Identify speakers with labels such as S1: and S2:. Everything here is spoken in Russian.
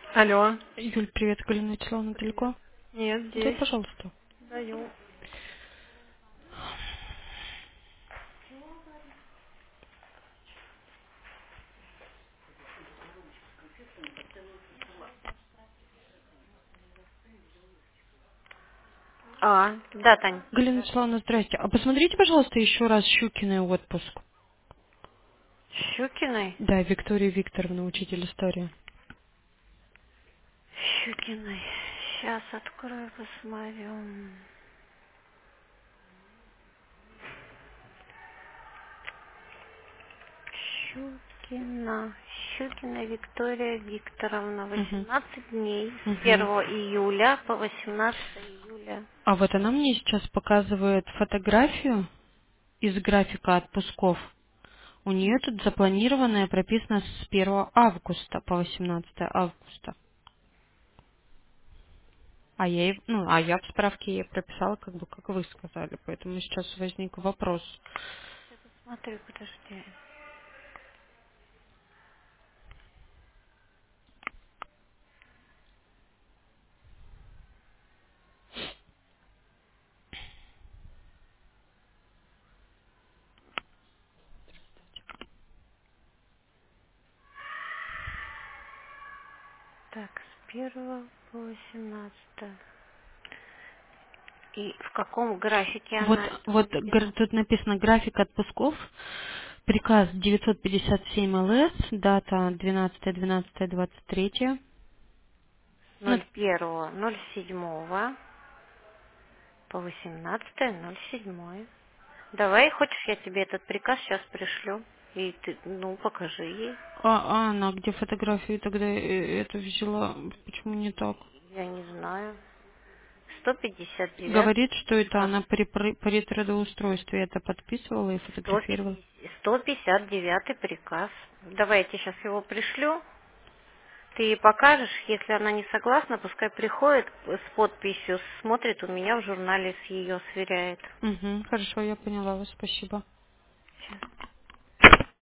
S1: Алло.
S2: Юль, привет, Галина Вячеславовна,
S1: Привет.
S2: далеко?
S1: Нет,
S2: Дай,
S1: здесь.
S2: пожалуйста.
S1: Даю. Да, Тань.
S2: Галина Вячеславовна, здрасте. А посмотрите, пожалуйста, еще раз Щукиной отпуск.
S1: Щукиной?
S2: Да, Виктория Викторовна, учитель истории.
S1: Щукиной. Сейчас открою, посмотрю. Щукина. Щукина Виктория Викторовна.
S2: Угу.
S1: 18 дней. С
S2: Угу.
S1: 1 июля по 18 июля.
S2: А вот она мне сейчас показывает фотографию из графика отпусков. У нее тут запланированное прописано с 1 августа по 18 августа. А я в справке ей прописала, как вы сказали. Поэтому сейчас возник вопрос.
S1: Смотри, подожди. Так, с 1 по 18. И в каком графике
S2: Вот,
S1: она
S2: вот
S1: введена?
S2: тут написано график отпусков, приказ 957 ЛС, дата 12.12.23. Ну,
S1: 01.07 по 18.07. Давай, хочешь, я тебе этот приказ сейчас пришлю. И ты, покажи ей.
S2: она где фотографию тогда это взяла? Почему не так?
S1: Я не знаю. 159
S2: Говорит, что это
S1: приказ.
S2: она при трудоустройстве это подписывала и фотографировала.
S1: 159 приказ. Давай я тебе сейчас его пришлю. Ты ей покажешь, если она не согласна, пускай приходит с подписью, смотрит, у меня в журнале с ее сверяет.
S2: Угу, хорошо, я поняла вас, спасибо.
S1: Щас.